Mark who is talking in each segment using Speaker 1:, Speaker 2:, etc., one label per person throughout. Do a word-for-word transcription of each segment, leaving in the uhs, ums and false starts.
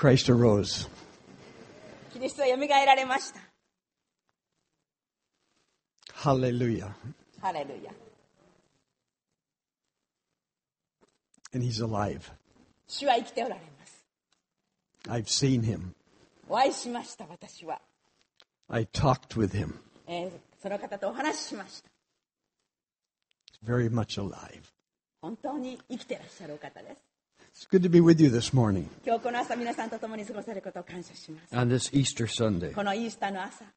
Speaker 1: Christ arose.
Speaker 2: キリストはよみがえられました。
Speaker 1: Hallelujah.
Speaker 2: ハレルヤ。
Speaker 1: And he's alive.
Speaker 2: 主は生きておられます。
Speaker 1: I've seen him.
Speaker 2: お会いしました、私は。
Speaker 1: I talked with him.
Speaker 2: えーその方とお話ししました。
Speaker 1: He's very much alive.
Speaker 2: 本当に生きてらっしゃるお方です。
Speaker 1: It's good to be with you this morning
Speaker 2: 今日この朝皆さんと共に過ごせることを感謝します。
Speaker 1: on this Easter Sunday.
Speaker 2: このイースターの朝、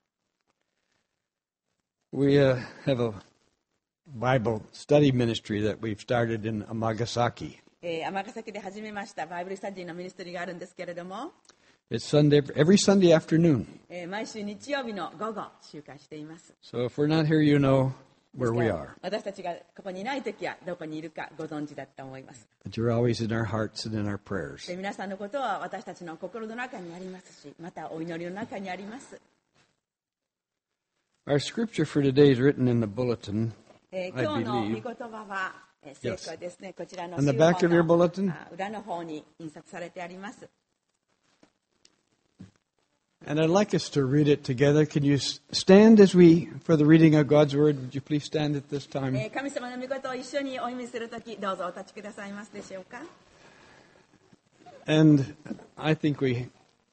Speaker 1: We uh, have a Bible study ministry that we've started in Amagasaki.
Speaker 2: えー、尼崎で始めましたバイブルスタディのミニストリーがあるんですけれども、
Speaker 1: It's Sunday, every Sunday afternoon.
Speaker 2: えー毎週日曜日の午後集会しています。
Speaker 1: So if we're not here, you know where we are.
Speaker 2: 私たちがここにいないときはどこにいるかご存知だと思います。
Speaker 1: But you're always in our hearts and in our prayers.
Speaker 2: で皆さんのことは私たちの心の中にありますし、またお祈りの中にあります。
Speaker 1: Our scripture for today is written in the bulletin,
Speaker 2: えー
Speaker 1: I
Speaker 2: 今日の御
Speaker 1: believe.
Speaker 2: 言葉は、えー聖書ですね。こちらの
Speaker 1: On the
Speaker 2: 週
Speaker 1: back of your
Speaker 2: 報の
Speaker 1: bulletin?
Speaker 2: あ裏の方に印刷されてあります。
Speaker 1: And I'd like us to read it together. Can you s- stand as we, for the reading of God's Word? Would you please stand at this
Speaker 2: え
Speaker 1: time?
Speaker 2: ー神様の御事を一緒にお読みするとき、どうぞお立ちくださいますでしょうか。
Speaker 1: And I think we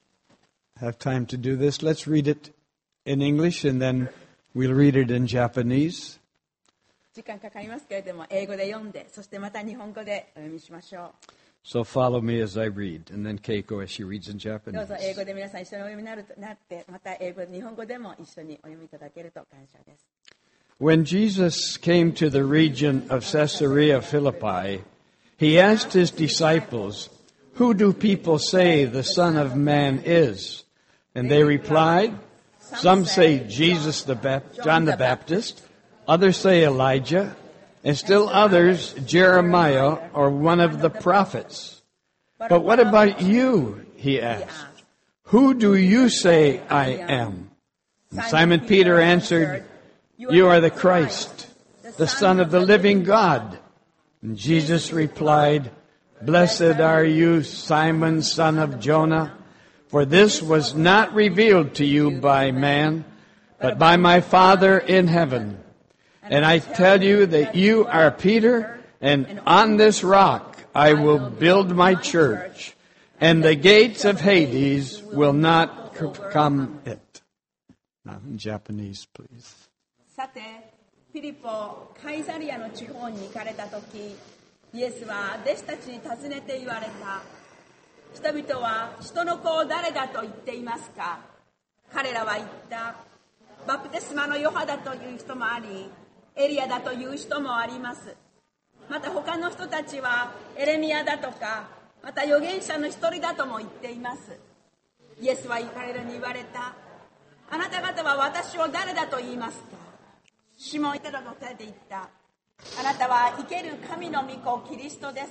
Speaker 1: have time to do this. Let's read it in English and then we'll read it in Japanese.
Speaker 2: 時間かかりますけれども、英語で読んで、そしてまた日本語でお読みしましょ
Speaker 1: So follow me as I read, and then Keiko as she reads in
Speaker 2: う。ど
Speaker 1: Japanese.
Speaker 2: うぞ英語で皆さん一緒にお読みになるとなって、また英語で日本語でも一緒にお読みいただけると感謝です。
Speaker 1: When Jesus came to the region of Caesarea Philippi, he asked his disciples, "Who do people say the Son of Man is?" And they replied, "Some say Jesus the Bap- John the Baptist, others say Elijah, and still others Jeremiah or one of the prophets. But what about you?" he asked. "Who do you say I am?" And Simon Peter answered, "You are the Christ, the Son of the living God." And Jesus replied, "Blessed are you, Simon, son of Jonah, for this was not revealed to you by man, but by my Father in heaven. And I tell you that you are Peter, and on this rock I will build my church, and the gates of Hades will not overcome it." Now in Japanese, please.
Speaker 2: さて、フィリポ、カイサリアの地方に行かれたとき、イエスは弟子たちに尋ねて言われた。人々は人の子を誰だと言っていますか？彼らは言った。バプテスマのヨハだという人もあり、エリアだという人もあります。また他の人たちはエレミアだとか、また預言者の一人だとも言っています。イエスは彼らに言われた。あなた方は私を誰だと言いますか？シモン・ペテロが答えて言った。あなたは生ける神の御子キリストです。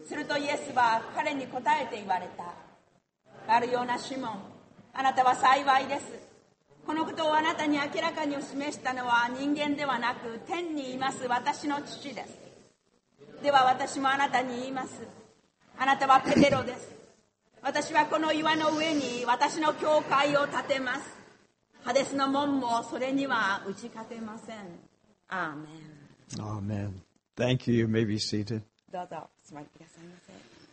Speaker 2: するとイエスは彼に答えて言われた。あるようなシモン、あなたは幸いです。このことをあなたに明らかに示したのは人間ではなく天にいます私の父です。では私もあなたに言います。あなたはペテロです。私はこの岩の上に私の教会を建てます。ハデスの門もそれには打ち勝てません。アーメン。
Speaker 1: Amen. Thank you. You may be seated.
Speaker 2: どうぞお座りくださいま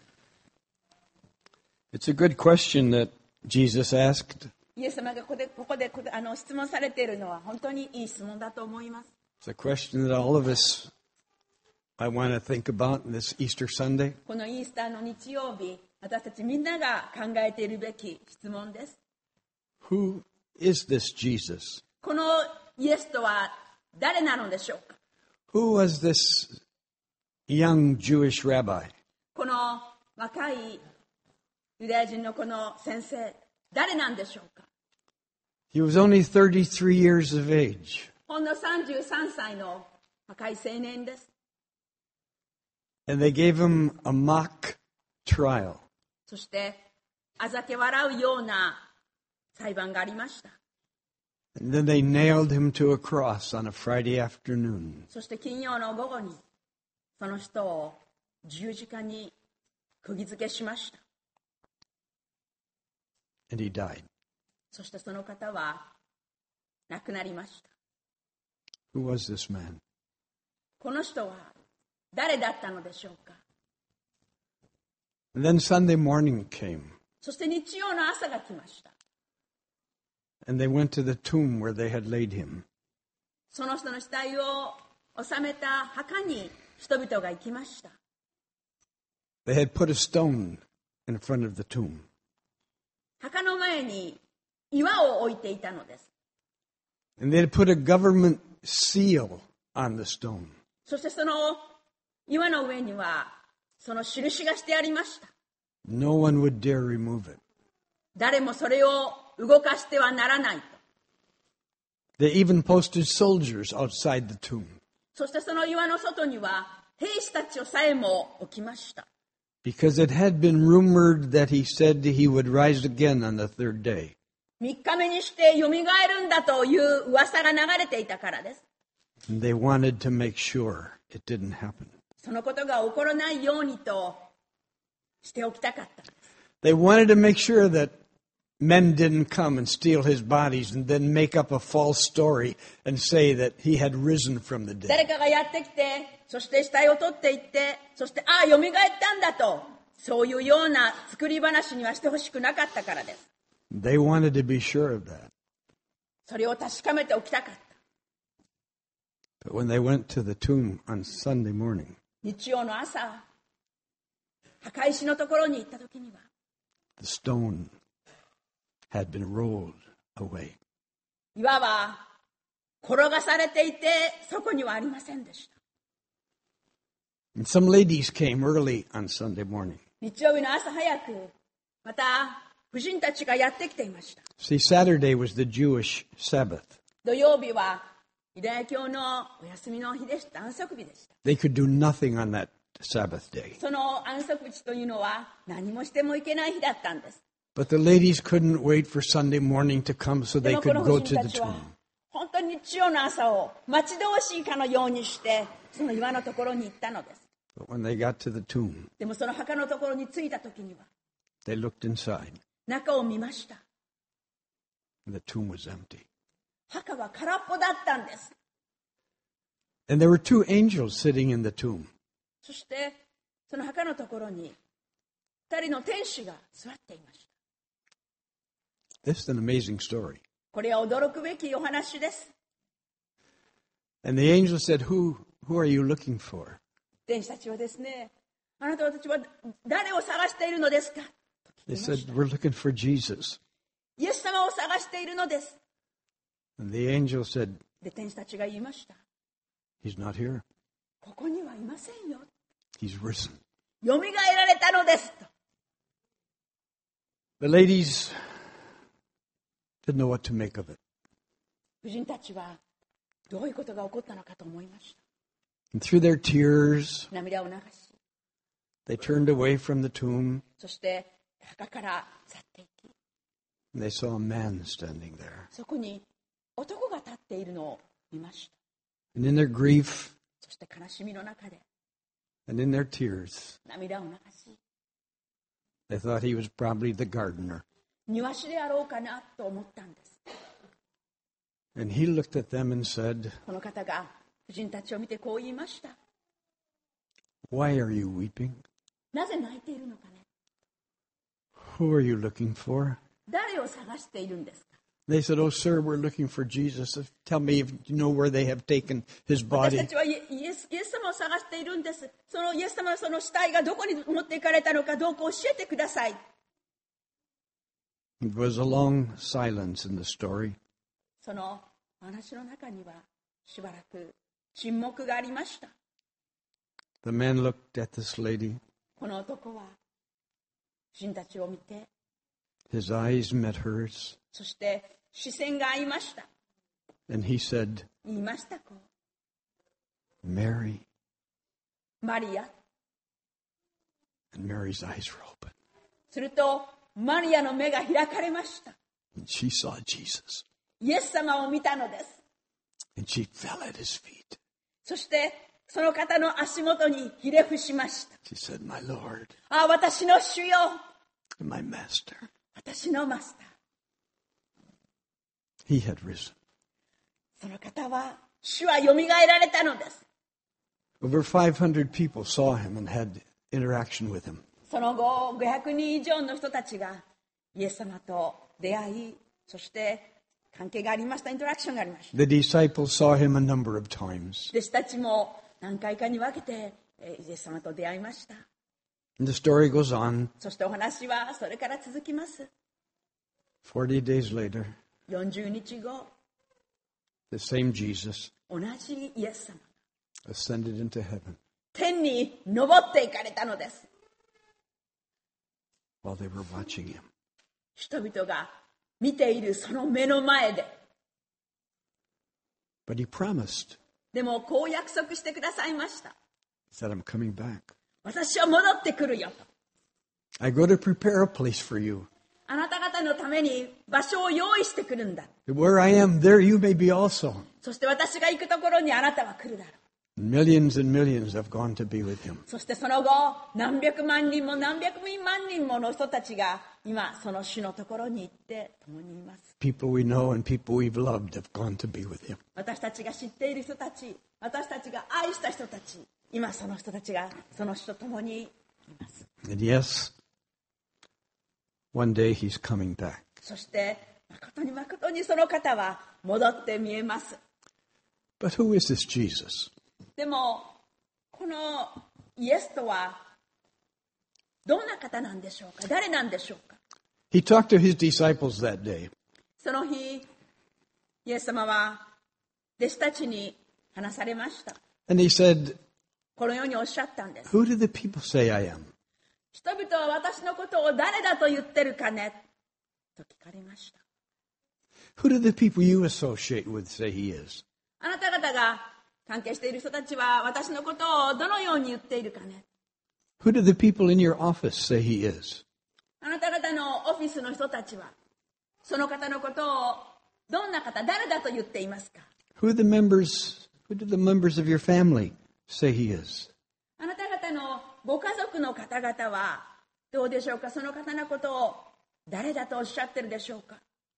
Speaker 2: せ。
Speaker 1: It's a good question that Jesus asked.
Speaker 2: イエス様がここでここであの質問されているのは本当にいい質問だと思います。
Speaker 1: It's a question that all of us, I want to think about in this Easter Sunday.
Speaker 2: このイースターの日曜日、私たちみんなが考えているべき質問です。
Speaker 1: Who is this Jesus?
Speaker 2: このイエスとは誰なのでしょうか？
Speaker 1: Who was this young Jewish rabbi?
Speaker 2: この若いユダヤ人のこの先生、誰なんでしょうか？
Speaker 1: He was only thirty-three years of age.
Speaker 2: ほんのさんじゅうさんさいの若い青年です。
Speaker 1: And they gave him a mock trial.
Speaker 2: そしてあざけ笑うような裁判がありました。
Speaker 1: And then they nailed him to a cross on a Friday afternoon.
Speaker 2: そして金曜の午後にその人を十字架に釘付けしました。
Speaker 1: and he died.
Speaker 2: そしてその方は亡くなりました。
Speaker 1: Who was this man?
Speaker 2: この人は誰だったのでしょうか。
Speaker 1: And then Sunday morning came,
Speaker 2: そして日曜の朝が来ました。
Speaker 1: and they went to the tomb where they had laid him.
Speaker 2: その人の死体を収めた墓に人々が行きました。
Speaker 1: They had put a stone in front of the tomb.
Speaker 2: 墓の前に岩を置いていたのです。
Speaker 1: And they had put a government seal on the stone.
Speaker 2: そしてその岩の上にはその印がしてありました。
Speaker 1: No one would dare remove it.
Speaker 2: 誰もそれを動かしてはならないと。
Speaker 1: They even posted soldiers outside the tomb.
Speaker 2: そしてその岩の外には兵士たちをさえも置きました。
Speaker 1: Because it had been rumored that he said he would rise again on the third day.
Speaker 2: 三日目にしてよみがえるんだという噂が流れていたからです。
Speaker 1: And they wanted to make sure it didn't happen.
Speaker 2: そのことが起こらないようにとしておきたかったんです。
Speaker 1: They wanted to make sure that men didn't come and steal his bodies and then make up a false story and say that he had risen from the
Speaker 2: 誰
Speaker 1: dead.
Speaker 2: かがやってきて、そして死体を取っていって、そしてああよみがえったんだと、そういうような作り話にはしてほしくなかったからです。
Speaker 1: They wanted to be sure of that.
Speaker 2: それを確かめておきたかった。
Speaker 1: But when they went to the tomb on Sunday morning,
Speaker 2: 日曜の朝、墓石のところに行った時には、
Speaker 1: the stone had been rolled away.
Speaker 2: 岩は転がされていて、そこにはありませんでした。
Speaker 1: And some ladies came early on Sunday morning.
Speaker 2: 日曜日の朝早く、また婦人たちがやってきていました。
Speaker 1: See, Saturday was the Jewish Sabbath.
Speaker 2: 土曜日はユダヤ教のお休みの日でした。安息日でした。
Speaker 1: They could do nothing on that Sabbath day.
Speaker 2: その安息日というのは何もしてもいけない日だったんです。
Speaker 1: But the ladies couldn't wait for Sunday morning to come so
Speaker 2: で
Speaker 1: they
Speaker 2: もこ
Speaker 1: could
Speaker 2: の
Speaker 1: go
Speaker 2: 婦人
Speaker 1: to
Speaker 2: た
Speaker 1: the
Speaker 2: ちは
Speaker 1: tomb.
Speaker 2: 本当に日曜の朝を待ち遠しいかのようにしてその岩のところに行ったのです。
Speaker 1: But when they got to the tomb,
Speaker 2: でもその墓のところに着いた時には
Speaker 1: they looked inside.
Speaker 2: 中を見ました。
Speaker 1: And the tomb was empty.
Speaker 2: 墓は空っぽだったんです。
Speaker 1: And there were two angels sitting in the tomb.
Speaker 2: そしてその墓のところに二人の天使が座っていました。
Speaker 1: This is an amazing story.
Speaker 2: これは驚くべきお話です。
Speaker 1: And the angel said, Who, who are you looking for?
Speaker 2: 天使たちはですね、あなたたちは誰を探しているのですかと聞
Speaker 1: They
Speaker 2: きま
Speaker 1: said,
Speaker 2: した。
Speaker 1: We're looking for Jesus.
Speaker 2: イエス様を探しているのです。
Speaker 1: And the angel said,
Speaker 2: で、天使たちが言いました。
Speaker 1: He's not here.
Speaker 2: ここにはいませんよ。
Speaker 1: He's risen.
Speaker 2: よみがえられたのですと。
Speaker 1: The ladies didn't know what to make of it.
Speaker 2: 婦人たちはどういうことが起こったのかと思いました。
Speaker 1: And through their tears,
Speaker 2: 涙を流し、
Speaker 1: they turned away from the tomb.
Speaker 2: そして墓から去っていき、
Speaker 1: And they saw a man standing there.
Speaker 2: そこに男が立っているのを見ました。
Speaker 1: And in their grief
Speaker 2: そして悲しみの中で
Speaker 1: and in their tears,
Speaker 2: 涙を流し、
Speaker 1: they thought he was probably the gardener.
Speaker 2: 庭師であろうかなと思ったんです。
Speaker 1: And he looked at them and said,
Speaker 2: この方が婦人たちを見てこう言いました。
Speaker 1: Why are you weeping?
Speaker 2: なぜ泣いているのかね。
Speaker 1: Who are you looking for?
Speaker 2: 誰を探しているんですか。
Speaker 1: They said, Oh, sir, we're looking for Jesus. Tell me if you know where they have taken his
Speaker 2: 私
Speaker 1: body.
Speaker 2: たちはイエイエス、イエス様を探しているんです。そのイエス様のその死体がどこに持っていかれたのかどうか教えてください。
Speaker 1: It was a long silence in the story.
Speaker 2: その話の中にはしばらく沈黙がありました。
Speaker 1: The man looked at this lady.
Speaker 2: この男は婦人たちを見て、
Speaker 1: His eyes met hers.
Speaker 2: そして視線が合いました。
Speaker 1: And he said,
Speaker 2: 言いましたこう。
Speaker 1: Mary.
Speaker 2: マリア。
Speaker 1: And Mary's eyes were open.
Speaker 2: するとマリアの目が開かれました。
Speaker 1: And she saw Jesus.
Speaker 2: イエス様を見たのです。
Speaker 1: And she fell at his feet.
Speaker 2: そしてその方の足元にひれ伏しました。
Speaker 1: She said, My Lord
Speaker 2: ああ、私の主よ、
Speaker 1: and my master.
Speaker 2: 私のマスター。
Speaker 1: He had risen.
Speaker 2: その方は、主はよみがえられたのです。
Speaker 1: Over five hundred people saw him and had interaction with him.
Speaker 2: その後、ごひゃくにん以上の人たちがイエス様と出会い、そして関係がありました、イントラクションがありました。
Speaker 1: The disciples saw him a number of times.
Speaker 2: 弟子たちも何回かに分けてイエス様と出会いました。
Speaker 1: And the story goes on.
Speaker 2: そしてお話はそれから続きます。
Speaker 1: Forty days later,
Speaker 2: よんじゅうにちご、
Speaker 1: the same Jesus
Speaker 2: 同じイエス様
Speaker 1: ascended into heaven
Speaker 2: 天に昇っていかれたのです。
Speaker 1: while they were watching him.
Speaker 2: 人々が見ているその目の前で。
Speaker 1: But he promised.
Speaker 2: でもこう約束してくださいました。
Speaker 1: He said, I'm coming back.
Speaker 2: 私は戻ってくるよと。
Speaker 1: I go to prepare a place for you.
Speaker 2: あなた方のために場所を用意してくるんだ。
Speaker 1: Where I am, there you may be also.
Speaker 2: そして私が行くところにあなたは来るだろう。
Speaker 1: Millions and millions have gone to be with him.
Speaker 2: そしてその後、何百万人も何百万人もの人たちが今その主のところに行って共にいます。
Speaker 1: People we know and people we've loved have gone to be with him.
Speaker 2: 私たちが知っている人たち、私たちが愛した人たち、今その人たちがその主と共にいます。
Speaker 1: And yes, one day he's coming back.
Speaker 2: そして誠に誠にその方は戻って見えます。
Speaker 1: But who is this Jesus?
Speaker 2: でもこのイエスとはどんな方なんでしょうか。誰なんでしょうか。
Speaker 1: He talked to his disciples that day.
Speaker 2: その日イエス様は弟子たちに話されました。
Speaker 1: And he said,
Speaker 2: このようにおっしゃったんです。
Speaker 1: Who do the people say I am?
Speaker 2: 人々は私のことを誰だと言ってるかねと聞かれました。
Speaker 1: Who do the people you associate with say he is?
Speaker 2: あなた方が関係している人たちは私のことをどのように言っているかね。
Speaker 1: Who do the people in your office say he is?
Speaker 2: あなた方のオフィスの人たちはその方のことをどんな方、誰だと言っていますか。
Speaker 1: Who the members, who do the members of your family say he is?
Speaker 2: あなた方のご家族の方々はどうでしょうか。その方のことを誰だとおっしゃってるでしょうか。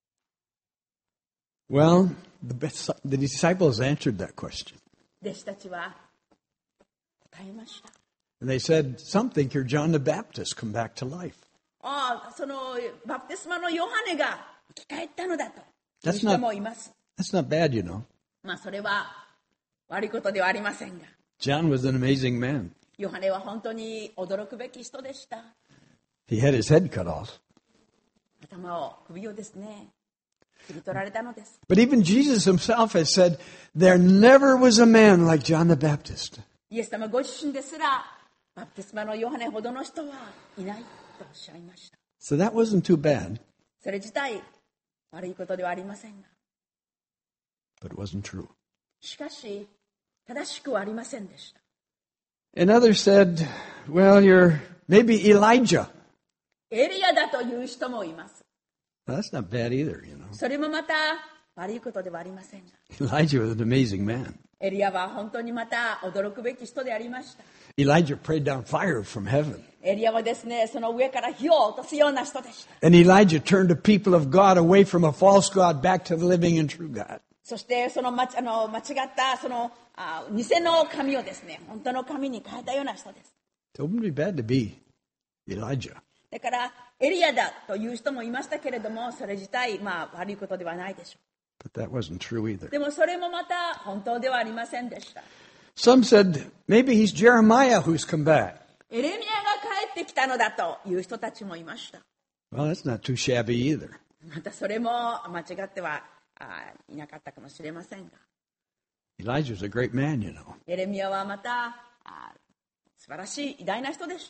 Speaker 1: Well, the, best, the disciples answered that question.
Speaker 2: 弟子たちは答えました。
Speaker 1: And they said, some think you're John the Baptist come back to life.
Speaker 2: ああ、そのバプテスマのヨハネが生き返ったのだという
Speaker 1: That's
Speaker 2: 人
Speaker 1: not,
Speaker 2: もいます。
Speaker 1: that's not bad, you know.
Speaker 2: まあそれは悪いことではありませんが、
Speaker 1: John was an amazing man.
Speaker 2: ヨハネは本当に驚くべき人でした。
Speaker 1: He had his head cut off.
Speaker 2: 頭を首をですね切り取られたのです。
Speaker 1: But even Jesus himself has said, there never was a man like John the Baptist.
Speaker 2: イエス様ご自身ですらバプテスマのヨハネほどの人はいないとおっしゃいました。
Speaker 1: So that wasn't too bad,
Speaker 2: それ自体悪いことではありませんが、
Speaker 1: but it wasn't true.
Speaker 2: しかし正しくはありませんでした。
Speaker 1: And others said, well, you're maybe Elijah.
Speaker 2: エリアだという人もいます。
Speaker 1: Well, that's not bad either, you know.
Speaker 2: それもまた悪いことではありませんが、
Speaker 1: Elijah was an amazing man.
Speaker 2: エリアは本当にまた驚くべき人でありました。
Speaker 1: Elijah prayed down fire from heaven.
Speaker 2: エリアはですね、その上から火を落とすような人でした。
Speaker 1: And Elijah turned the people of God away from a false God back to the living and true God.
Speaker 2: そしてその、ま、あの間違ったそのあ偽の神をですね、本当の神に変えたような人です。
Speaker 1: It wouldn't be bad to be Elijah.
Speaker 2: だからエリアだという人もいましたけれども、それ自体まあ悪いことではないでしょ
Speaker 1: But that wasn't true
Speaker 2: う。
Speaker 1: either.
Speaker 2: でもそれもまた本当ではありませんでした。
Speaker 1: Some said, maybe he's Jeremiah who's come back.
Speaker 2: エレミアが帰ってきたのだという人たちもいました。
Speaker 1: Well, that's not too shabby either.
Speaker 2: またそれも間違ってはあいなかったかもしれませんが、
Speaker 1: Elijah's a great man, you know.
Speaker 2: エレミアはまたあ素晴らしい偉大な人でした。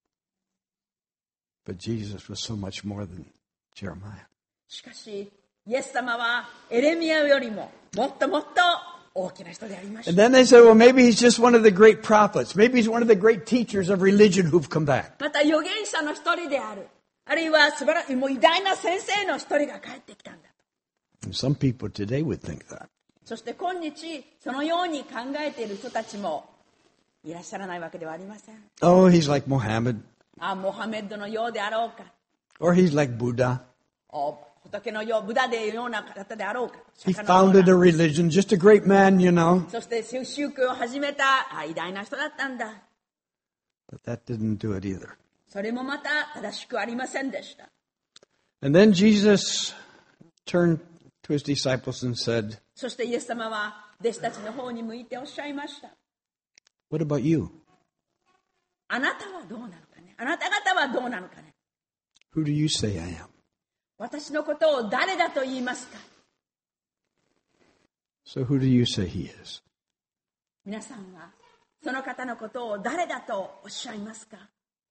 Speaker 1: But Jesus was so much more than Jeremiah.
Speaker 2: しかしイエス様はエレミアよりももっともっと大きな人でありまし
Speaker 1: And
Speaker 2: た。
Speaker 1: then they said, well, maybe he's just one of the great prophets. Maybe he's one of the great teachers of religion who've come back.
Speaker 2: また預言者の一人である、あるいは素晴らしいもう偉大な先生の一人が帰ってきたんだと。
Speaker 1: And some people today would think that.
Speaker 2: そして今日そのように考えている人たちもいらっしゃらないわけではありません。
Speaker 1: Oh, he's like Muhammad.
Speaker 2: あモハメッドのようであろうか、
Speaker 1: Or he's like Buddha.
Speaker 2: お仏のよう、ブダでような方であろうか。
Speaker 1: He
Speaker 2: 釈迦のよう
Speaker 1: founded
Speaker 2: な
Speaker 1: a religion, just a great man, you know.
Speaker 2: そして宗教を始めたあ偉大な人だったんだ。
Speaker 1: But that didn't do it either.
Speaker 2: それもまた正しくありませんでした。
Speaker 1: And then Jesus turned to his disciples and said,
Speaker 2: そしてイエス様は弟子たちの方に向いておっしゃいました。
Speaker 1: What about you?
Speaker 2: あなたはどうなのかね。あなた方はどうなのかね。
Speaker 1: Who do you say I am?
Speaker 2: 私のことを誰だと言いますか。
Speaker 1: So who do you say he is?
Speaker 2: 皆さんはその方のことを誰だとおっしゃいますか。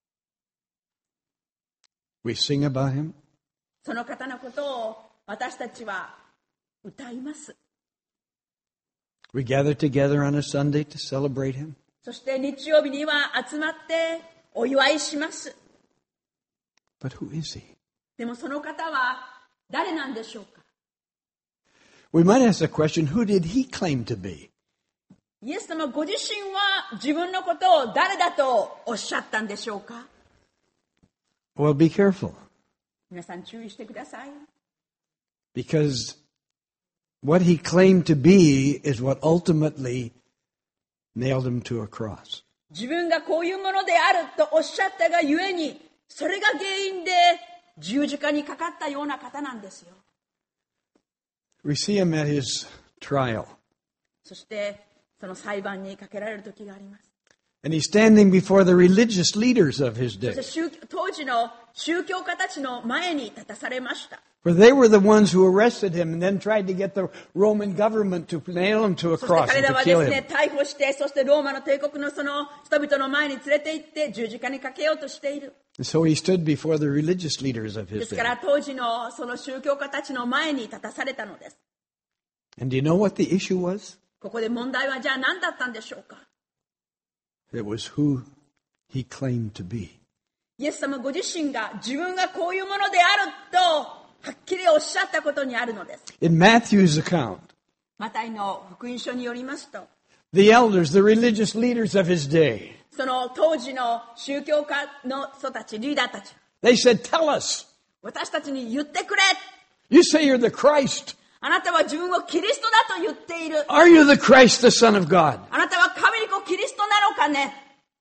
Speaker 1: We sing about him.
Speaker 2: その方のことを私たちは歌います。
Speaker 1: We gather together on a Sunday to celebrate him.
Speaker 2: そして日曜日には集まってお祝いします。
Speaker 1: But who is he?
Speaker 2: でもその方は誰なんでしょうか。
Speaker 1: We might ask the question, who did he claim to be?
Speaker 2: イエス様ご自身は自分のことを誰だとおっしゃったんでしょうか。
Speaker 1: Well, be careful,
Speaker 2: 皆さん注意してください。
Speaker 1: because what he claimed to be is what ultimately nailed him to a cross.
Speaker 2: 自分がこういうものであるとおっしゃったがゆえに、それが原因で十字架にかかったような方なんですよ。
Speaker 1: We see him at his trial,
Speaker 2: そしてその裁判にかけられる時があります。
Speaker 1: and he's standing before the religious leaders of his
Speaker 2: そ
Speaker 1: day.
Speaker 2: して宗当時の宗教家たちの前に立たされました。
Speaker 1: For they were the ones who arrested him and then tried to get the Roman government to nail him to a
Speaker 2: そして
Speaker 1: cross
Speaker 2: 彼
Speaker 1: and
Speaker 2: ら
Speaker 1: to
Speaker 2: はで
Speaker 1: kill
Speaker 2: すね、
Speaker 1: him.
Speaker 2: 逮捕して、そしてローマの帝国のその人々の前に連れて行って十字架にかけようとしている。
Speaker 1: And so he stood before the religious leaders of
Speaker 2: で
Speaker 1: his
Speaker 2: すか
Speaker 1: day.
Speaker 2: ら当時のその宗教家たちの前に立たされたのです。
Speaker 1: And do you know what the issue was?
Speaker 2: ここで問題はじゃあ何だったんでしょうか。
Speaker 1: It was who he claimed to be.
Speaker 2: イエス様ご自身が自分がこういうものであるとはっきりおっしゃったことにあるのです。
Speaker 1: In Matthew's account,
Speaker 2: マタイの福音書によりますと、
Speaker 1: the elders, the religious leaders of his day,
Speaker 2: その当時の宗教家の人たち、リーダーたち、
Speaker 1: they said, tell us,
Speaker 2: 私たちに言ってくれ。
Speaker 1: you say you're the Christ.
Speaker 2: あなたは自分をキリストだと言っている。
Speaker 1: Are you the Christ, the Son of God?
Speaker 2: あなたは神の子キリストなのかね。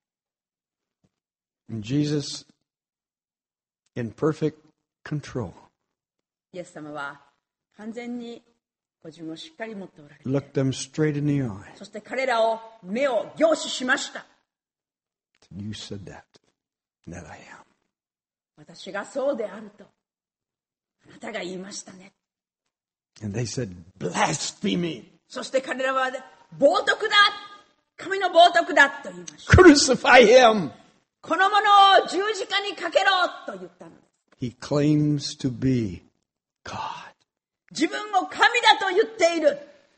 Speaker 1: And Jesus, in perfect control,
Speaker 2: イエス様は完全にご自分をしっかり持っておられて、
Speaker 1: looked them straight in the eye.
Speaker 2: そして彼らを目を凝視しました。
Speaker 1: You said that, that I am.
Speaker 2: 私がそうであるとあなたが言いましたね。
Speaker 1: And they said, blasphemy,
Speaker 2: そして彼らは冒涜だ、神の冒涜だと言いました。
Speaker 1: crucify him.
Speaker 2: この者を十字架にかけろと言ったのです。
Speaker 1: He claims to be God.
Speaker 2: 自分を神だと言っている。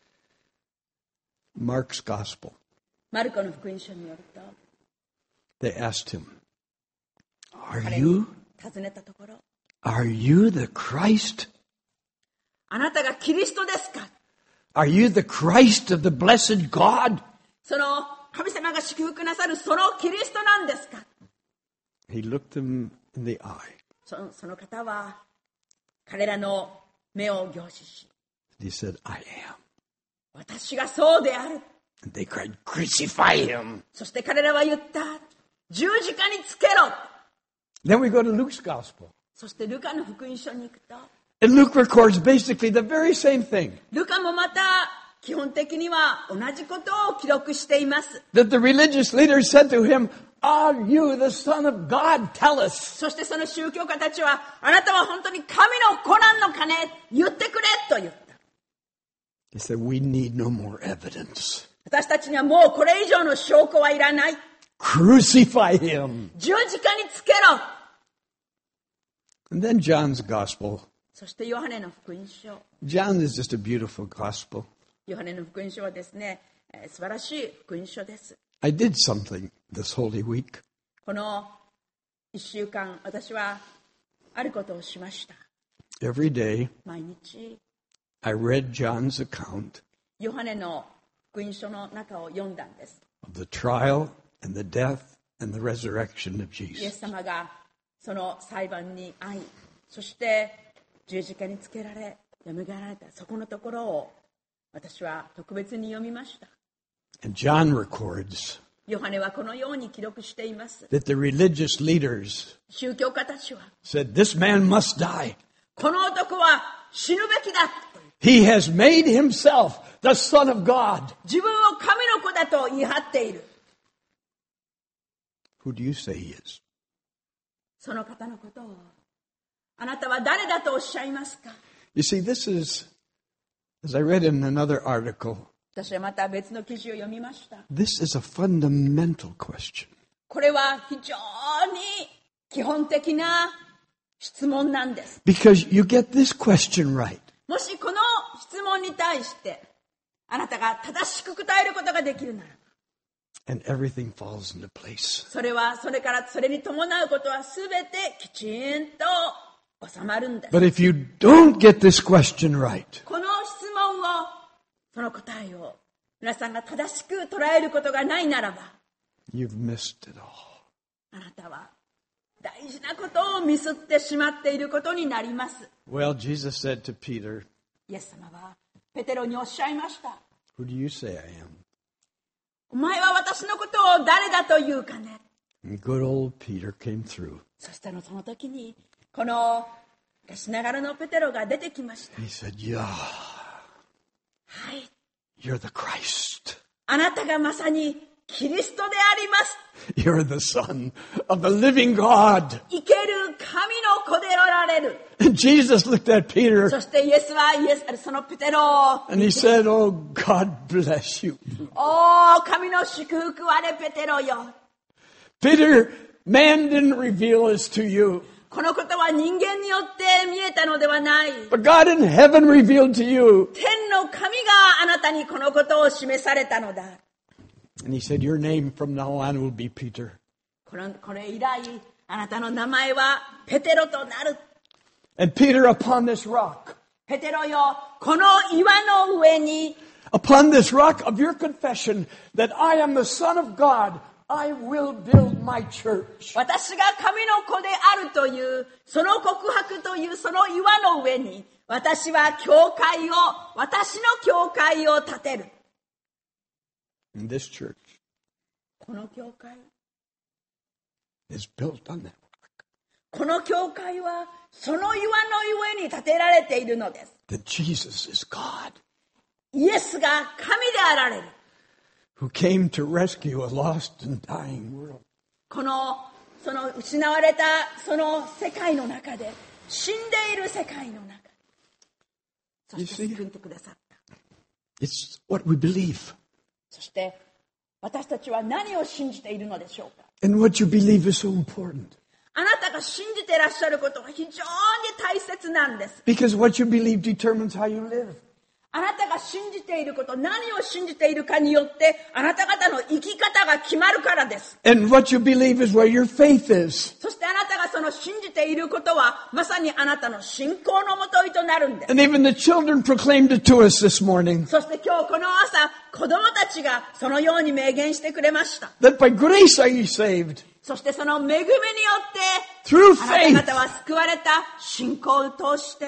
Speaker 1: Mark's gospel.
Speaker 2: マルコの福音書によると、
Speaker 1: They asked him, Are
Speaker 2: 彼に
Speaker 1: you,
Speaker 2: 尋ねたところ、
Speaker 1: are you the Christ?
Speaker 2: あなたがキリストですか。
Speaker 1: Are you the Christ of the blessed God?
Speaker 2: その神様が祝福なさるそのキリストなんですか。
Speaker 1: He looked them in the eye.
Speaker 2: その、その方は彼らの目を凝視し、
Speaker 1: He said, I am.
Speaker 2: 私がそうである。
Speaker 1: And they cried, crucify him.
Speaker 2: そして彼らは言った。十字架につけろ。
Speaker 1: Then we go to Luke's gospel.
Speaker 2: そしてルカの福音書に行くと、
Speaker 1: And Luke records basically the very same thing.
Speaker 2: ルカもまた基本的には同じことを記録しています。
Speaker 1: That the religious leaders said to him, Are you the Son of God? Tell us.
Speaker 2: そしてその宗教家たちは、あなたは本当に神の子なのかね、言ってくれと言った。
Speaker 1: He said, We need no more evidence.
Speaker 2: 私たちにはもうこれ以上の証拠はいらない。
Speaker 1: Crucify him.
Speaker 2: 十字架につけろ。
Speaker 1: And then John's gospel.
Speaker 2: そしてヨハネの福音書。
Speaker 1: John is just a beautiful gospel.
Speaker 2: ヨハネの福音書はですね、えー素晴らしい福音書です。
Speaker 1: I did something this Holy Week.
Speaker 2: この一週間、私はあることをしました。
Speaker 1: Every day,
Speaker 2: 毎日、
Speaker 1: I read John's account
Speaker 2: ヨハネの福音書の中を読んだんです。
Speaker 1: of the trial and the death and the resurrection of
Speaker 2: イエ
Speaker 1: Jesus.
Speaker 2: ス様がその裁判に遭い、そして十字架につけられ、よみがえられた、そこのところを私は特別に読みました。
Speaker 1: And John records
Speaker 2: ヨハネはこのように記録しています。
Speaker 1: that the religious leaders
Speaker 2: 宗教家たちは
Speaker 1: said, "This man must die.
Speaker 2: この男は死ぬべきだ。
Speaker 1: He has made himself the Son of God."
Speaker 2: 自分を神の子だと言い張っている。
Speaker 1: Who do you say he is?
Speaker 2: その方のことをあなたは誰だとおっしゃいますか？
Speaker 1: You see, this is, as I read in another article,
Speaker 2: 私はまた別の記事を読みました。
Speaker 1: this is a fundamental question.
Speaker 2: これは非常に基本的な質問なんです。
Speaker 1: Because you get this question right.
Speaker 2: もしこの質問に対してあなたが正しく答えることができるなら、
Speaker 1: And everything falls into place.
Speaker 2: それはそれからそれに伴うことはすべてきちんと収まるんです。
Speaker 1: But if you don't get this question right,
Speaker 2: この質問を、その答えを皆さんが正しく捉えることがないならば、
Speaker 1: you've missed it all.
Speaker 2: あなたは大事なことをミスってしまっていることになります。
Speaker 1: Well, Jesus said to Peter,
Speaker 2: イエス様はペテロにおっしゃいました。
Speaker 1: "Who do you say I am?"
Speaker 2: お前は私のことを誰だというかね。
Speaker 1: And good old Peter came through.
Speaker 2: そしてその時にこの昔ながらのペテロが出てきました。
Speaker 1: He said, "Yeah,
Speaker 2: はい、
Speaker 1: you're the Christ.
Speaker 2: あなたがまさにキリストであります。
Speaker 1: You're the Son of the living God."
Speaker 2: 生ける神の子でおられる。
Speaker 1: And Jesus looked at Peter
Speaker 2: そしてイエスはイエスそのペテロを
Speaker 1: and he said, "Oh, God bless you."
Speaker 2: おー、神の祝福あれペテロよ。
Speaker 1: Peter, man didn't reveal this to you,
Speaker 2: このことは人間によって見えたのではない。
Speaker 1: but God in heaven revealed to you.
Speaker 2: 天の神があなたにこのことを示されたのだ。
Speaker 1: And he said, "Your name from now on will be Peter."
Speaker 2: このこれ以来、あなたの名前はペテロとなる。
Speaker 1: And Peter, upon this rock,
Speaker 2: ペテロよ、この岩の上に、
Speaker 1: upon this rock of your confession that I am the Son of God, I will build my church.
Speaker 2: 私が神の子であるという、その告白というその岩の上に、私は教会を、私の教会を建てる。
Speaker 1: And this church
Speaker 2: この教会、
Speaker 1: is built on that rock.
Speaker 2: この教会はその岩の上に建てられているのです。
Speaker 1: That Jesus is God,
Speaker 2: イエスが神であられる。
Speaker 1: who came to rescue a lost and dying world.
Speaker 2: この、その失われたその世界の中で、死んでいる世界の中で、そして救ってくださった。
Speaker 1: It's what we believe.
Speaker 2: そして私たちは何を信じているのでしょうか。
Speaker 1: And what you believe is so important.
Speaker 2: あなたが信じていらっしゃることは非常に大切なんです。
Speaker 1: Because what you believe determines how you live.
Speaker 2: あなたが信じていること、何を信じているかによって、あなた方の生き方が決まるからです。
Speaker 1: And what you believe is where your faith is.
Speaker 2: そしてあなたがその信じていることは、まさにあなたの信仰のもといとなるんです。
Speaker 1: And even the children proclaimed it to us this morning.
Speaker 2: そして今日この朝、子供たちがそのように明言してくれました。
Speaker 1: That by grace are you saved.
Speaker 2: そしてその恵みによって、
Speaker 1: Through
Speaker 2: あ
Speaker 1: faith.
Speaker 2: なた方は救われた信仰を通して、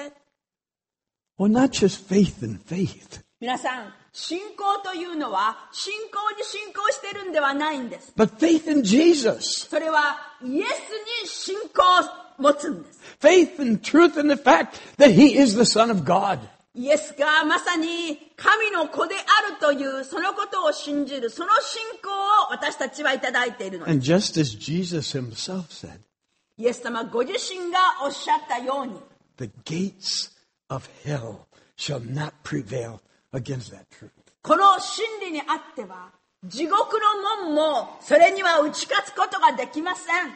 Speaker 1: Well, not just faith in faith,
Speaker 2: 皆さん、信仰というのは信仰に信仰してるんではないんです。
Speaker 1: but faith in Jesus.
Speaker 2: それはイエスに信仰を持つんです。
Speaker 1: Faith in truth in the fact that he is the Son of God.
Speaker 2: イエスがまさに神の子であるというそのことを信じる、その信仰を私たちはいただいているのです。
Speaker 1: And just as Jesus himself said,
Speaker 2: イエス様ご自身がおっしゃったように、
Speaker 1: the gates of hell shall not prevail against that truth.
Speaker 2: この真理にあっては地獄の門もそれには打ち勝つことができません。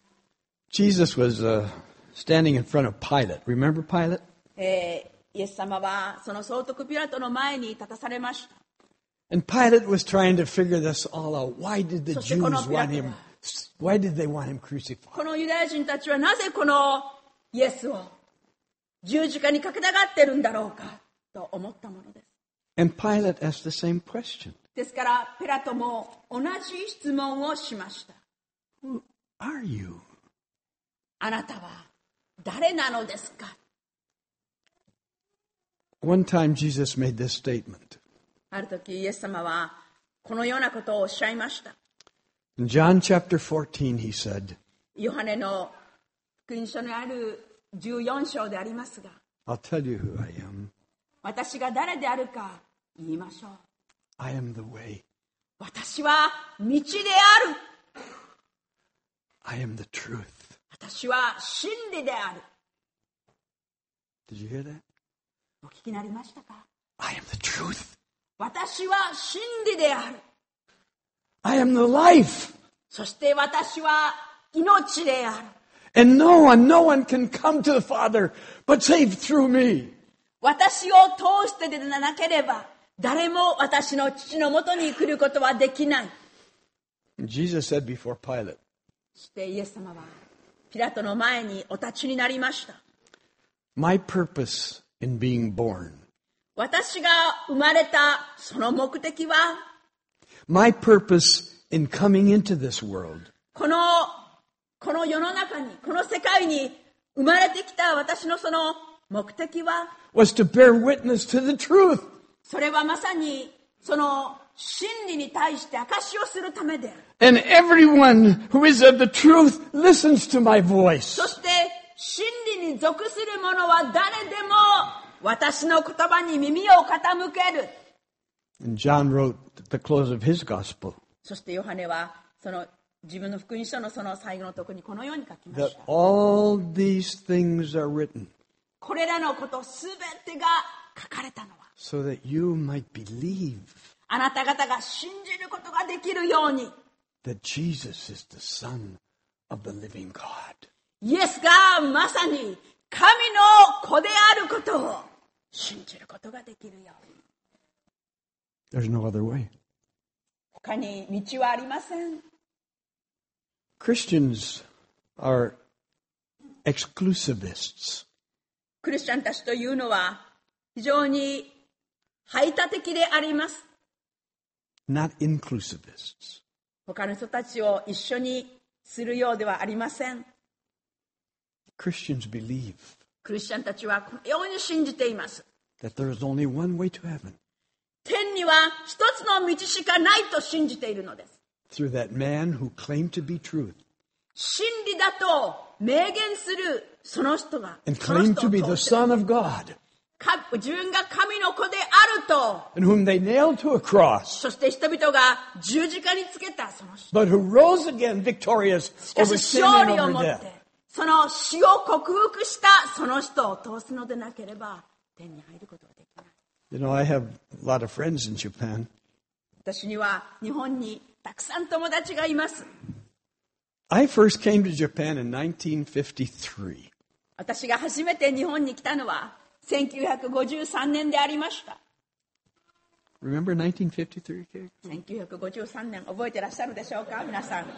Speaker 1: Jesus was uh, standing in front of Pilate. Remember Pilate?
Speaker 2: えーイエス様はその総督ピラトの前に立たされました。
Speaker 1: And Pilate was trying to figure this all out. Why did the
Speaker 2: そして
Speaker 1: Jews
Speaker 2: このピラ
Speaker 1: want
Speaker 2: ト
Speaker 1: him?
Speaker 2: は
Speaker 1: Why did they want him crucified?
Speaker 2: このユダヤ人たちはなぜこのイエスを十字架にかけたがってるんだろうかと思ったものです。
Speaker 1: And Pilate asked the same question.
Speaker 2: ですからピラトも同じ質問をしました。
Speaker 1: Who are you?
Speaker 2: あなたは誰なのですか。
Speaker 1: One time Jesus made this statement.
Speaker 2: ある時イエス様はこのようなことをおっしゃいました。
Speaker 1: In John chapter fourteen, he said,
Speaker 2: ヨハネの福音書にあるじゅうよん章でありますが、
Speaker 1: I'll tell you who I am.
Speaker 2: 私が誰であるか言いましょう。
Speaker 1: I am the way.
Speaker 2: 私は道である。
Speaker 1: I am the truth.
Speaker 2: 私は真理である。
Speaker 1: Did you hear that?
Speaker 2: お聞きになりましたか？
Speaker 1: I am the truth.
Speaker 2: 私は真理である。
Speaker 1: I am the life.
Speaker 2: そして私は命である。
Speaker 1: And no one, no one can come to the Father but save through me.
Speaker 2: 私を通してでなければ誰も私の父のもとに来ることはできない。
Speaker 1: And Jesus said before Pilate,
Speaker 2: そしてイエス様はピラトの前にお立ちになりました。
Speaker 1: My purpose in being born,
Speaker 2: 私が生まれたその目的は、
Speaker 1: my purpose in coming into this world,
Speaker 2: このこの世の中に、この世界に生まれてきた私のその目的は、
Speaker 1: was to bear witness to the truth.
Speaker 2: それはまさにその真理に対して証しをするためである。
Speaker 1: And everyone who is of the truth listens to my voice.
Speaker 2: そして真理に属する者は誰でも私の言葉に耳を傾ける。
Speaker 1: And John wrote at the close of his gospel
Speaker 2: そしてヨハネはその自分の福音書のその最後のところにこのように書きま
Speaker 1: that
Speaker 2: した。
Speaker 1: all these things are written
Speaker 2: これらのことすべてが書かれたのは、
Speaker 1: so that you might believe
Speaker 2: あなた方が信じることができるように、
Speaker 1: that Jesus is the Son of the living God.
Speaker 2: イエスがまさに神の子であることを信じることができるように。
Speaker 1: There's no other way.
Speaker 2: 他に道はありません。
Speaker 1: Christians are exclusivists.
Speaker 2: クリスチャンたちというのは非常に排他的であります。
Speaker 1: Not inclusivists.
Speaker 2: 他の人たちを一緒にするようではありません。
Speaker 1: Christians believe
Speaker 2: クリスチャンたちはこのように信じています。
Speaker 1: that there is only one way to heaven,
Speaker 2: 天には一つの道しかないと信じているのです。
Speaker 1: through that man who claimed to be truth
Speaker 2: 真理だと明言するその人が、
Speaker 1: and
Speaker 2: その
Speaker 1: claimed
Speaker 2: 人
Speaker 1: to
Speaker 2: を
Speaker 1: be
Speaker 2: 通
Speaker 1: the
Speaker 2: して
Speaker 1: Son of God,
Speaker 2: か自分が神の子であると、
Speaker 1: and whom they nailed to a cross,
Speaker 2: そして人々が十字架につけたその人。
Speaker 1: but who rose again victorious
Speaker 2: しか
Speaker 1: over
Speaker 2: し
Speaker 1: sin
Speaker 2: 勝
Speaker 1: and
Speaker 2: 利を
Speaker 1: over
Speaker 2: 持って
Speaker 1: death.
Speaker 2: その死を克服したその人を通すのでなければ天に入ることはできない。
Speaker 1: You know, I have a lot of friends in Japan.
Speaker 2: 私には日本にたくさん友達がいます。
Speaker 1: I first came to Japan in nineteen fifty-three.
Speaker 2: 私が初めて日本に来たのはせんきゅうひゃくごじゅうさんねんでありました。
Speaker 1: Remember nineteen fifty-three, Kate?
Speaker 2: せんきゅうひゃくごじゅうさんねん覚えてらっしゃるでしょうか皆さん。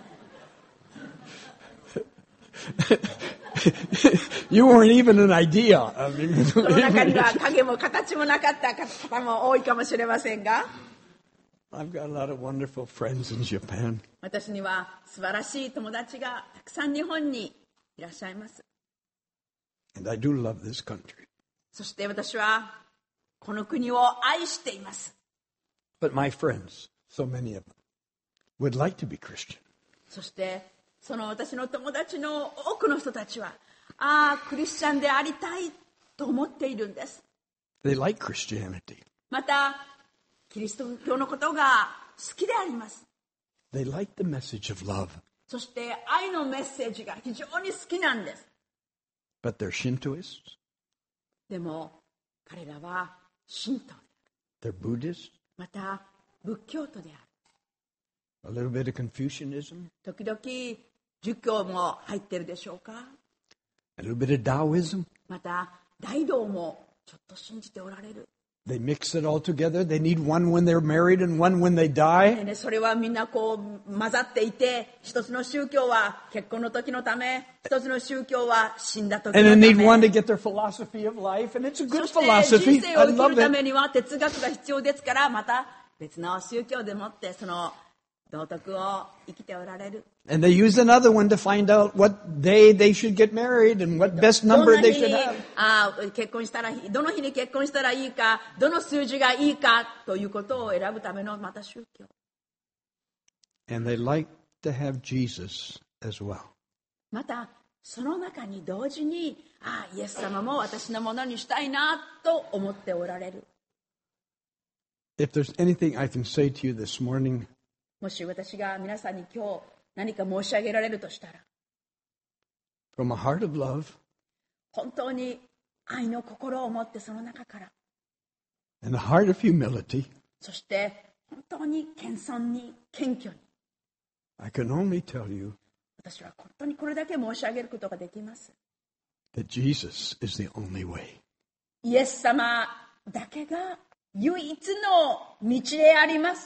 Speaker 1: You weren't even an idea. I mean,
Speaker 2: その中には影も形もなかった方も多いかもしれませんが、
Speaker 1: I've got a lot of wonderful friends in Japan.
Speaker 2: 私には素晴らしい友達がたくさん日本にいらっしゃいます。
Speaker 1: And I do love this country.
Speaker 2: そして私はこの国を愛しています。
Speaker 1: But my friends, so many of them, would like to be Christian.
Speaker 2: そしてその私の友達の多くの人たちは、ああクリスチャンでありたいと思っているんです。
Speaker 1: They like Christianity.
Speaker 2: またキリスト教のことが好きであります。
Speaker 1: They like the message of love.
Speaker 2: そして愛のメッセージが非常に好きなんです。
Speaker 1: But they're Shintoists.
Speaker 2: でも彼らは神道で
Speaker 1: They're Buddhists.
Speaker 2: また仏教徒である。
Speaker 1: A little bit of Confucianism.
Speaker 2: 時々儒教も入ってるでしょうか。
Speaker 1: A little bit of Taoism.
Speaker 2: また大道もちょっと信じておられる。
Speaker 1: They mix it all together. They need one when they're married and one when they die.
Speaker 2: でね、それはみんなこう混ざっていて、一つの宗教は結婚の時のため、一つの宗教は死んだ時の
Speaker 1: And
Speaker 2: た
Speaker 1: they
Speaker 2: め。
Speaker 1: need one to get their philosophy of life. And it's a
Speaker 2: そ
Speaker 1: good
Speaker 2: して
Speaker 1: philosophy.
Speaker 2: 人生を
Speaker 1: I
Speaker 2: 生き
Speaker 1: love
Speaker 2: るた
Speaker 1: it.
Speaker 2: めには哲学が必要ですから、また別の宗教でもってその道徳を生きておられる。
Speaker 1: And they used another one to find out what day they should get married and what best
Speaker 2: どん
Speaker 1: number
Speaker 2: な
Speaker 1: they
Speaker 2: 日
Speaker 1: should
Speaker 2: に
Speaker 1: have.
Speaker 2: あー結婚したら、どの日に結婚したらいいか、どの数字がいいかということを選ぶためのまた宗教。
Speaker 1: And they liked to have Jesus as well.
Speaker 2: また、その中に同時に、ああ、イエス様も私のものにしたいなと思っておられる。
Speaker 1: If there's anything I can say to you this morning,
Speaker 2: もし私が皆さんに今日何か申し上げられるとしたら、
Speaker 1: from a heart of love
Speaker 2: 本当に愛の心を持ってその中から、
Speaker 1: and a heart of humility,
Speaker 2: そして本当に謙遜に謙虚に、
Speaker 1: I can only tell you
Speaker 2: 私は本当にこれだけ申し上げることができます。
Speaker 1: that Jesus is the only way.
Speaker 2: イエス様だけが唯一の道であります。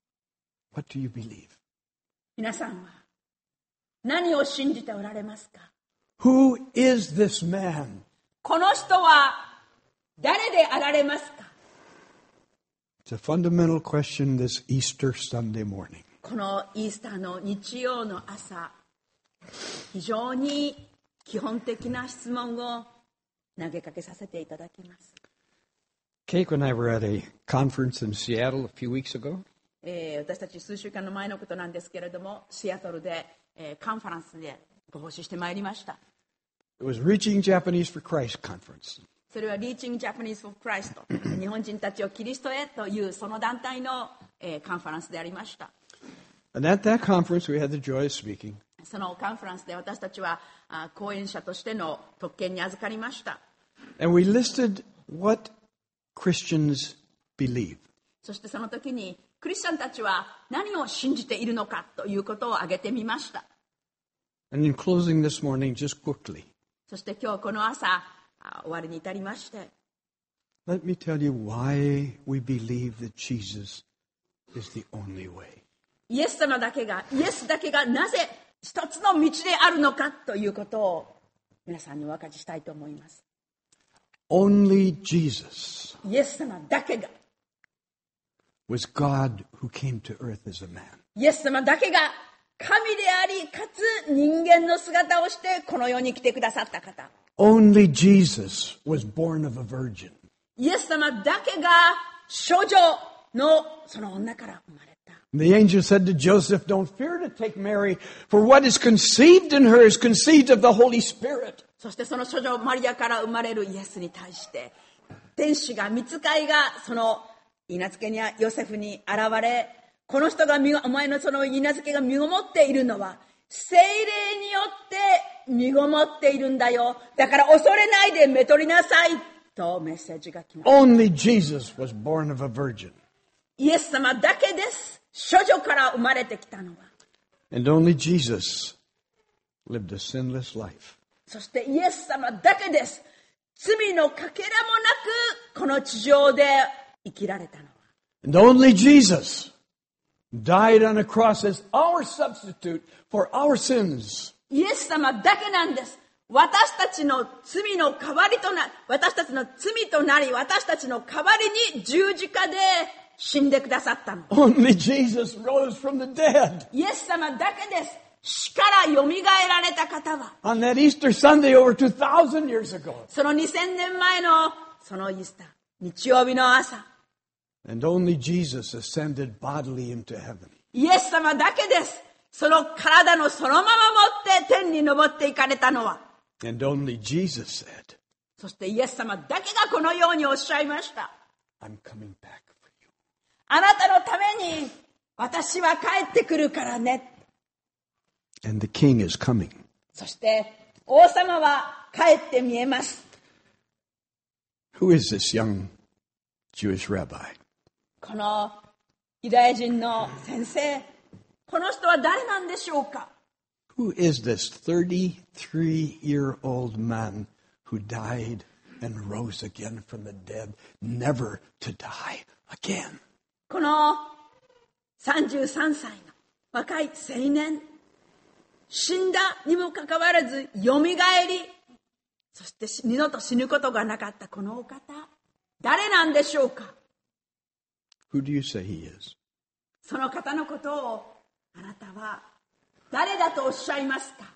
Speaker 1: What do you believe?
Speaker 2: 皆さんは何を信じておられますか？
Speaker 1: Who is this man?
Speaker 2: この人は誰であられますか？
Speaker 1: It's a fundamental question this Easter Sunday morning.
Speaker 2: このイースターの日曜の朝、非常に基本的な質問を投げかけさせていただきます。
Speaker 1: Keiko and I were at a conference in Seattle a few weeks ago.
Speaker 2: えー私たち数週間の前のことなんですけれども、シアトルで、えーカンファレンスでご奉仕してまいりました。
Speaker 1: It was Reaching Japanese for Christ conference.
Speaker 2: それは Reaching Japanese for Christ 日本人たちをキリストへというその団体の、えーカンファレンスでありました。
Speaker 1: And at that conference, we had the joy of speaking.
Speaker 2: そのカンファレンスで私たちはあ講演者としての特権に預かりました。
Speaker 1: And we listed what Christians believe.
Speaker 2: そしてその時にクリスチャンたちは何を信じているのかということを挙げてみました。
Speaker 1: And in closing this morning, just quickly,
Speaker 2: そして今日この朝あ終わりに至りまして、
Speaker 1: let me tell you why we believe that Jesus is the only way.
Speaker 2: イエス様だけが、イエスだけがなぜ一つの道であるのかということを皆さんにお分かちしたいと思います。
Speaker 1: Only Jesus
Speaker 2: イエス様だけが、
Speaker 1: was God who came to earth as a man.
Speaker 2: イエス様だけが神であり、かつ人間の姿をしてこの世に来てくださった方。
Speaker 1: Only Jesus was born of a virgin.
Speaker 2: イエス様だけが少女のその女から生まれた。
Speaker 1: The angel said to Joseph, don't fear to take Mary, for what is conceived in her is conceived of the Holy Spirit.
Speaker 2: そしてその少女マリアから生まれるイエスに対して天使が御使いがその稲付けにヨセフに現れ、この人が身ごお前のその稲付けが身ごもっているのは聖霊によって身ごもっているんだよ、だから恐れないでめとりなさいとメッセージが来ました。
Speaker 1: Only Jesus was born of a virgin.
Speaker 2: イエス様だけです、少女から生まれてきたのは。
Speaker 1: And only Jesus lived a sinless life.
Speaker 2: そしてイエス様だけです、罪のかけらもなくこの地上で生きられたのは。
Speaker 1: And only Jesus died on a cross as our substitute for our sins.
Speaker 2: イエス様だけなんです。私たちの罪の代わりとな、私たちの罪となり、私たちの代わりに十字架で死んでくださったの。
Speaker 1: Only Jesus rose from the dead.
Speaker 2: イエス様だけです。死からよみがえられた方は、
Speaker 1: On that Easter Sunday over two thousand years ago.
Speaker 2: そのにせんねんまえのそのイースター、日曜日の朝、
Speaker 1: And only Jesus ascended bodily into heaven.
Speaker 2: イエス様だけです。その体のそのまま持って天に昇っていかれたのは。
Speaker 1: And only Jesus said,
Speaker 2: そしてイエス様だけがこのようにおっしゃいました。
Speaker 1: I'm coming back for you.
Speaker 2: あなたのために私は帰ってくるからね。
Speaker 1: And the king is coming.
Speaker 2: そして王様は帰って見えます。
Speaker 1: Who is this young Jewish rabbi?
Speaker 2: このユダヤ人の先生、この人は誰なんでしょうか。
Speaker 1: Who is this thirty-three-year-old man who died and rose again from the dead, never to die again?
Speaker 2: このさんじゅうさんさいの若い青年、死んだにもかかわらずよみがえり、そして二度と死ぬことがなかったこのお方、誰なんでしょうか。
Speaker 1: Who do you say he is?
Speaker 2: その方のことをあなたは誰だとおっしゃいますか？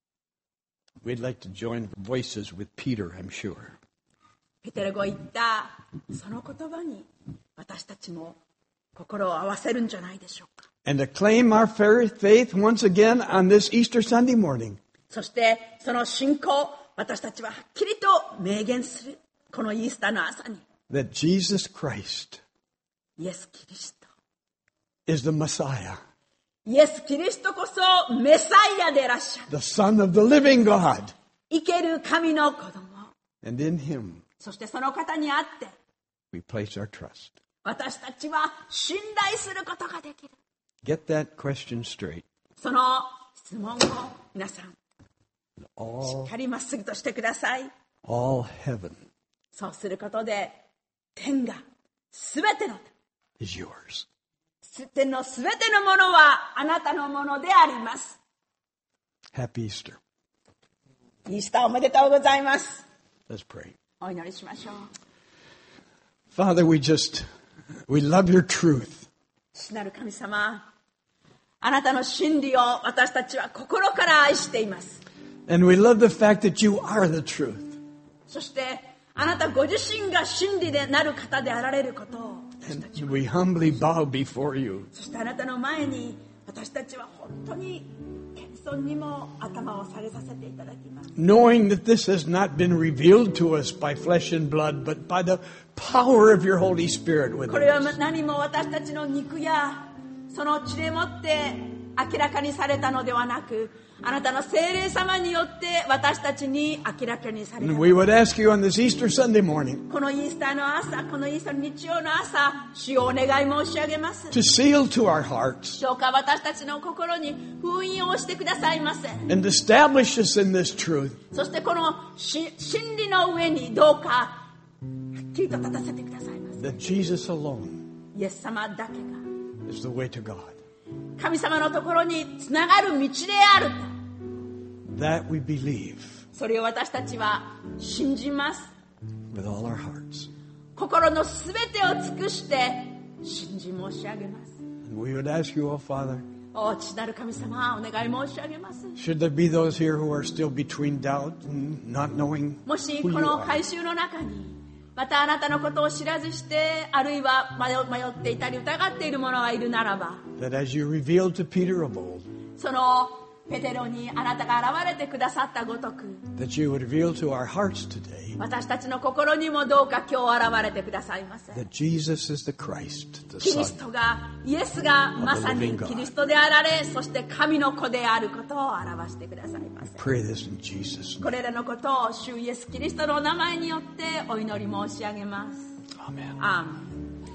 Speaker 1: We'd like to join voices with Peter, I'm sure.
Speaker 2: ペテロが言ったその言葉に私たちも心を合わせるんじゃないでしょうか。
Speaker 1: And acclaim our faith once again on this Easter Sunday morning.
Speaker 2: そしてその信仰、私たちははっきりと明言するこのイースターの朝に、
Speaker 1: That Jesus Christ
Speaker 2: イエス・キリスト、
Speaker 1: is the Messiah,
Speaker 2: イエス・キリストこそメサイアでいらっしゃる、
Speaker 1: the Son of the living God.
Speaker 2: 生ける神の子供、
Speaker 1: And in him
Speaker 2: そしてその方にあって
Speaker 1: we place our trust.
Speaker 2: 私たちは信頼することができる。
Speaker 1: Get that question straight.
Speaker 2: その質問を皆さんし
Speaker 1: All,
Speaker 2: っかりまっすぐとしてください。
Speaker 1: all heaven
Speaker 2: そうすることで天がすべての
Speaker 1: is yours.
Speaker 2: 天のすべてのものはあなたのものであります。
Speaker 1: Happy Easter.
Speaker 2: イースターおめでとうございます。
Speaker 1: Let's pray.
Speaker 2: お祈りしましょう。
Speaker 1: Father, we just, we love your truth.
Speaker 2: 父なる神様、あなたの真理を私たちは心から愛しています。
Speaker 1: And we love the fact that you are the truth.
Speaker 2: そしてあなたご自身が真理でなる方であられることを私たち
Speaker 1: And we humbly bow before you.
Speaker 2: そしてあなたの前に私たちは本当に謙遜にも頭を下げさせていただきます。
Speaker 1: Knowing that this has not been revealed to us by flesh and blood, but by the power of your Holy Spirit
Speaker 2: こ
Speaker 1: within
Speaker 2: れは
Speaker 1: us.
Speaker 2: 何も私たちの肉やその血でもって明らかにされたのではなく、あなたの聖霊様によって私たちに明らかにされた。
Speaker 1: And we would ask you on this Easter Sunday morning
Speaker 2: このイースターの朝、このイースターの日曜の朝、主をお願い申し上げます。
Speaker 1: to seal to our hearts
Speaker 2: どうか私たちの心に封印をしてくださいませ。
Speaker 1: and establish us in this truth
Speaker 2: そしてこのし真理の上にどうかはっきりと立たせてくださいませ。
Speaker 1: that Jesus alone
Speaker 2: イエス様だけが
Speaker 1: is the way to God.
Speaker 2: 神様のところにつながる道であると、
Speaker 1: That we believe
Speaker 2: それを私たちは信じます。
Speaker 1: with all our hearts.
Speaker 2: 心のすべてを尽くして信じ申し上げます。
Speaker 1: And we would ask you, oh Father,
Speaker 2: お父なる神様、お願い申し上げます。
Speaker 1: should there be those here who are still between doubt and not knowing
Speaker 2: もし
Speaker 1: who
Speaker 2: こ
Speaker 1: you
Speaker 2: の
Speaker 1: are,
Speaker 2: 改宗の中にまたあなたのことを知らずしてあるいは迷迷っていたり疑っている者がいるならば、
Speaker 1: that as you revealed to Peter of old,
Speaker 2: そのペテロにあなたが現れてくださったごとく、
Speaker 1: that you would reveal to our hearts today
Speaker 2: 私たちの心にもどうか今日現れてくださいませ。
Speaker 1: that Jesus is the Christ, the
Speaker 2: キリス
Speaker 1: Son.
Speaker 2: トが、イエスがまさにキリストであられ、そして神の子であることを表してくださいませ。
Speaker 1: Pray this in Jesus'
Speaker 2: こ
Speaker 1: name.
Speaker 2: れらのことを主イエスキリストのお名前によってお祈り申し上げます。
Speaker 1: Amen.
Speaker 2: アーメン。